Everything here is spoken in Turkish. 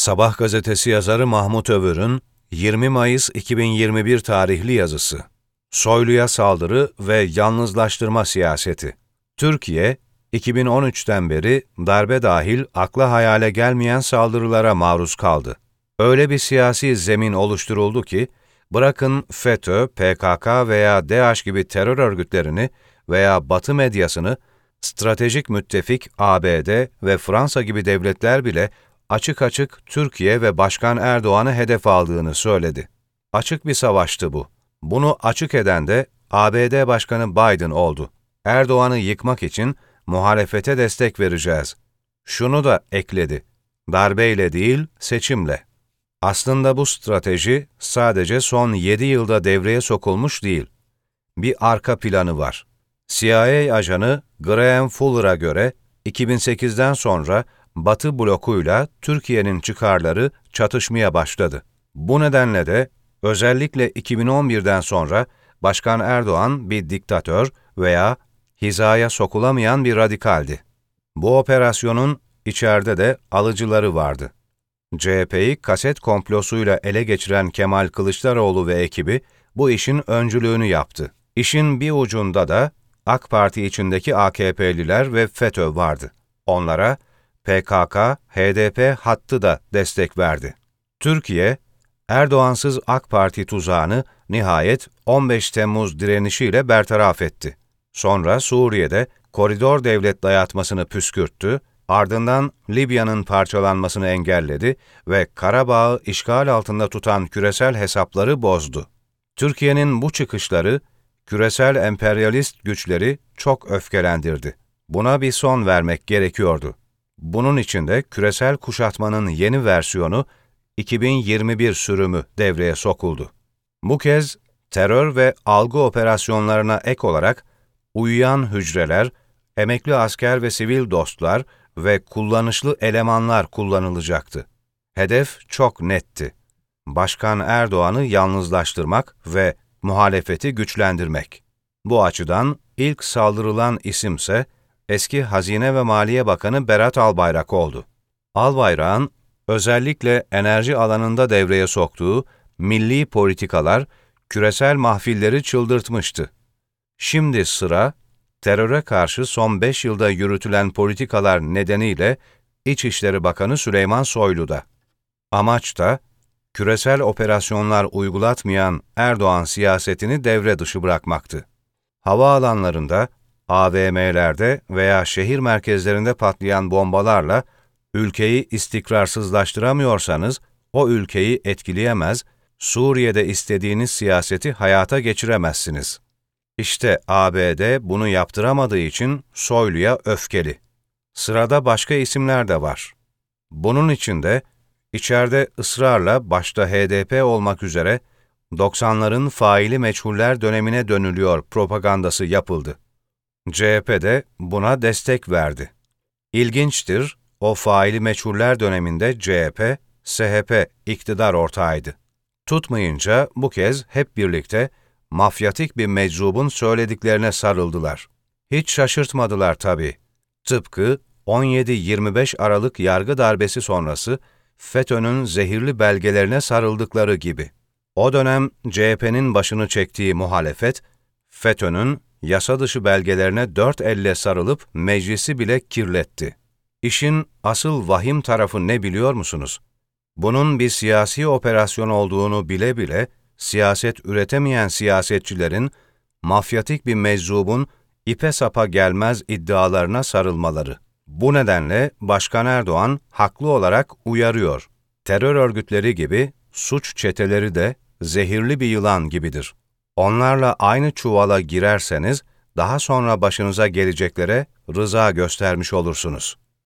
Sabah gazetesi yazarı Mahmut Övür'ün 20 Mayıs 2021 tarihli yazısı. Soylu'ya saldırı ve yalnızlaştırma siyaseti. Türkiye, 2013'ten beri darbe dahil akla hayale gelmeyen saldırılara maruz kaldı. Öyle bir siyasi zemin oluşturuldu ki, bırakın FETÖ, PKK veya DAEŞ gibi terör örgütlerini veya Batı medyasını, stratejik müttefik ABD ve Fransa gibi devletler bile açık açık Türkiye ve Başkan Erdoğan'ı hedef aldığını söyledi. Açık bir savaştı bu. Bunu açık eden de ABD Başkanı Biden oldu. Erdoğan'ı yıkmak için muhalefete destek vereceğiz. Şunu da ekledi. Darbeyle değil, seçimle. Aslında bu strateji sadece son 7 yılda devreye sokulmuş değil. Bir arka planı var. CIA ajanı Graham Fuller'a göre 2008'den sonra Batı blokuyla Türkiye'nin çıkarları çatışmaya başladı. Bu nedenle de özellikle 2011'den sonra Başkan Erdoğan bir diktatör veya hizaya sokulamayan bir radikaldi. Bu operasyonun içeride de alıcıları vardı. CHP'yi kaset komplosuyla ele geçiren Kemal Kılıçdaroğlu ve ekibi bu işin öncülüğünü yaptı. İşin bir ucunda da AK Parti içindeki AKP'liler ve FETÖ vardı. Onlara PKK, HDP hattı da destek verdi. Türkiye, Erdoğansız AK Parti tuzağını nihayet 15 Temmuz direnişiyle bertaraf etti. Sonra Suriye'de koridor devlet dayatmasını püskürttü, ardından Libya'nın parçalanmasını engelledi ve Karabağ'ı işgal altında tutan küresel hesapları bozdu. Türkiye'nin bu çıkışları, küresel emperyalist güçleri çok öfkelendirdi. Buna bir son vermek gerekiyordu. Bunun için de küresel kuşatmanın yeni versiyonu 2021 sürümü devreye sokuldu. Bu kez terör ve algı operasyonlarına ek olarak uyuyan hücreler, emekli asker ve sivil dostlar ve kullanışlı elemanlar kullanılacaktı. Hedef çok netti. Başkan Erdoğan'ı yalnızlaştırmak ve muhalefeti güçlendirmek. Bu açıdan ilk saldırılan isimse eski Hazine ve Maliye Bakanı Berat Albayrak oldu. Albayrak'ın özellikle enerji alanında devreye soktuğu milli politikalar küresel mahfilleri çıldırtmıştı. Şimdi sıra teröre karşı son 5 yılda yürütülen politikalar nedeniyle İçişleri Bakanı Süleyman Soylu'da. Amaç da küresel operasyonlar uygulatmayan Erdoğan siyasetini devre dışı bırakmaktı. Havaalanlarında, AVM'lerde veya şehir merkezlerinde patlayan bombalarla ülkeyi istikrarsızlaştıramıyorsanız, o ülkeyi etkileyemez, Suriye'de istediğiniz siyaseti hayata geçiremezsiniz. İşte ABD bunu yaptıramadığı için Soylu'ya öfkeli. Sırada başka isimler de var. Bunun için de içeride ısrarla başta HDP olmak üzere 90'ların faili meçhuller dönemine dönülüyor propagandası yapıldı. CHP de buna destek verdi. İlginçtir, o faili meçhuller döneminde CHP, SHP iktidar ortağıydı. Tutmayınca bu kez hep birlikte mafyatik bir meczubun söylediklerine sarıldılar. Hiç şaşırtmadılar tabii. Tıpkı 17-25 Aralık yargı darbesi sonrası FETÖ'nün zehirli belgelerine sarıldıkları gibi. O dönem CHP'nin başını çektiği muhalefet, FETÖ'nün yasa dışı belgelerine dört elle sarılıp meclisi bile kirletti. İşin asıl vahim tarafı ne biliyor musunuz? Bunun bir siyasi operasyon olduğunu bile bile, siyaset üretemeyen siyasetçilerin, mafyatik bir meczubun ipe sapa gelmez iddialarına sarılmaları. Bu nedenle Başkan Erdoğan haklı olarak uyarıyor. Terör örgütleri gibi suç çeteleri de zehirli bir yılan gibidir. Onlarla aynı çuvala girerseniz, daha sonra başınıza geleceklere rıza göstermiş olursunuz.